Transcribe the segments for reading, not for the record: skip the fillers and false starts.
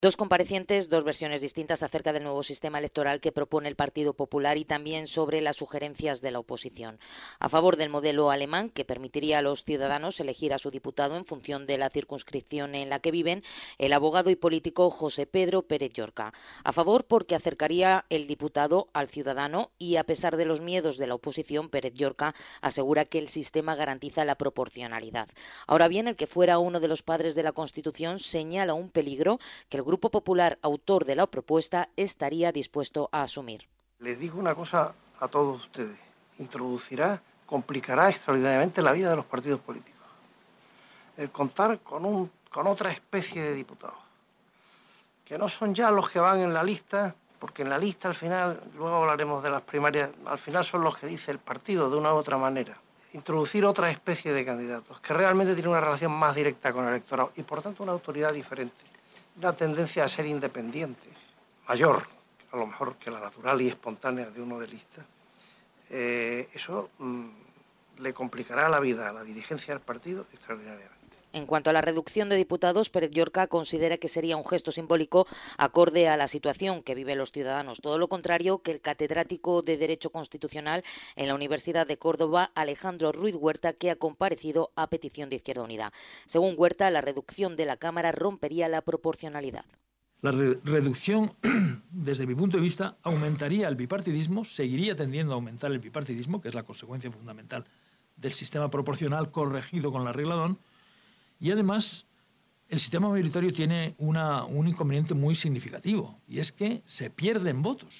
Dos comparecientes, dos versiones distintas acerca del nuevo sistema electoral que propone el Partido Popular y también sobre las sugerencias de la oposición. A favor del modelo alemán, que permitiría a los ciudadanos elegir a su diputado en función de la circunscripción en la que viven, el abogado y político José Pedro Pérez Llorca. A favor porque acercaría el diputado al ciudadano y, a pesar de los miedos de la oposición, Pérez Llorca asegura que el sistema garantiza la proporcionalidad. Ahora bien, el que fuera uno de los padres de la Constitución señala un peligro que el Grupo Popular, autor de la propuesta, estaría dispuesto a asumir. Les digo una cosa a todos ustedes. Complicará extraordinariamente la vida de los partidos políticos. El contar con otra especie de diputados, que no son ya los que van en la lista, porque en la lista al final, luego hablaremos de las primarias, al final son los que dice el partido de una u otra manera. Introducir otra especie de candidatos que realmente tienen una relación más directa con el electorado y por tanto una autoridad diferente, una tendencia a ser independiente, mayor, a lo mejor que la natural y espontánea de uno de lista. Eso le complicará la vida a la dirigencia del partido extraordinariamente. En cuanto a la reducción de diputados, Pérez Llorca considera que sería un gesto simbólico acorde a la situación que viven los ciudadanos. Todo lo contrario que el catedrático de Derecho Constitucional en la Universidad de Córdoba, Alejandro Ruiz Huerta, que ha comparecido a petición de Izquierda Unida. Según Huerta, la reducción de la Cámara rompería la proporcionalidad. La reducción, desde mi punto de vista, aumentaría el bipartidismo, seguiría tendiendo a aumentar el bipartidismo, que es la consecuencia fundamental del sistema proporcional corregido con la regla D'Hondt, y además el sistema mayoritario tiene un inconveniente muy significativo, y es que se pierden votos.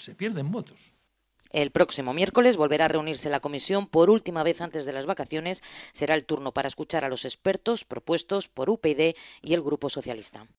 El próximo miércoles volverá a reunirse la comisión por última vez antes de las vacaciones. Será el turno para escuchar a los expertos propuestos por UPyD y el Grupo Socialista.